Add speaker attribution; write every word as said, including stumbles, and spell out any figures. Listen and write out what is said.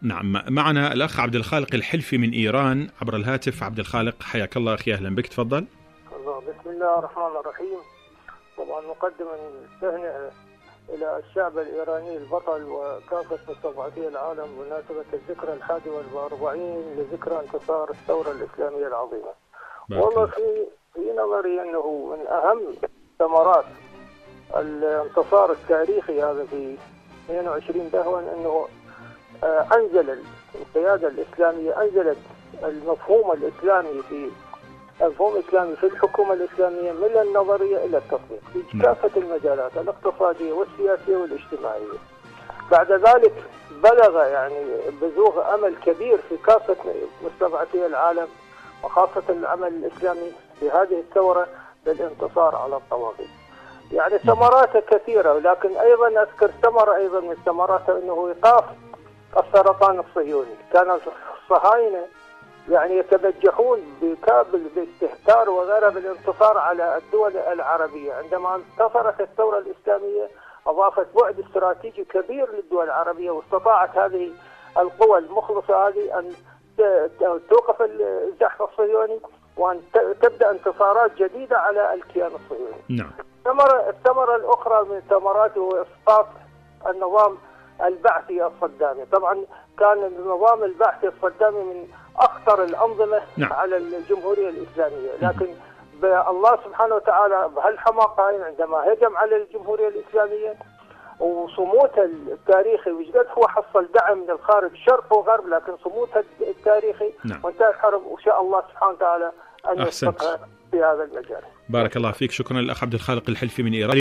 Speaker 1: نعم، معنا الأخ عبد الخالق الحلفي من إيران عبر الهاتف. عبد الخالق حياك الله أخي، أهلا بك، تفضل.
Speaker 2: الله. بسم الله الرحمن الرحيم. طبعا مقدما التهنئة إلى الشعب الإيراني البطل وكافة مستضعفي العالم بمناسبة الذكرى الحادي والأربعين لذكرى انتصار الثورة الإسلامية العظيمة. والله في في نظري أنه من أهم ثمرات الانتصار التاريخي هذا في اثنين وعشرين دهون أنه أنزل القيادة الإسلامية أنزلت المفهوم الإسلامي في المفهوم الإسلامي في الحكومة الإسلامية من النظرية إلى التطبيق في كافة المجالات الاقتصادية والسياسية والاجتماعية. بعد ذلك بلغ يعني بزوغ أمل كبير في كافة مستضعفي العالم وخاصة العمل الإسلامي في هذه الثورة للانتصار على الطواغيت. يعني ثمراته كثيرة، ولكن أيضا أذكر ثمرة أيضا من ثمراته أنه إيقاف السرطان الصهيوني. كان الصهاينة يعني يتبجحون بكابل باستهتار وغيرها بالانتصار على الدول العربية. عندما انتصرت الثورة الإسلامية أضافت بعد استراتيجي كبير للدول العربية، واستطاعت هذه القوى المخلصة هذه أن توقف الزحف الصهيوني وأن تبدأ انتصارات جديدة على الكيان الصهيوني.
Speaker 1: نعم.
Speaker 2: الثمرة الثمرة الأخرى من ثمراته هو إسقاط النظام البعثي الصدامي. طبعا كان النظام البعثي الصدامي من أخطر الأنظمة
Speaker 1: نعم.
Speaker 2: على الجمهورية الإسلامية، لكن الله سبحانه وتعالى بهالحماقة عندما هجم على الجمهورية الإسلامية وصموتها التاريخي، وجد هو حصل دعم من الخارج شرق وغرب، لكن صموتها التاريخي
Speaker 1: نعم.
Speaker 2: وانتهى الحرب، وشاء الله سبحانه وتعالى أن يوفقها في هذا المجال.
Speaker 1: بارك الله فيك، شكرا للأخ عبد الخالق الحلفي من إيران.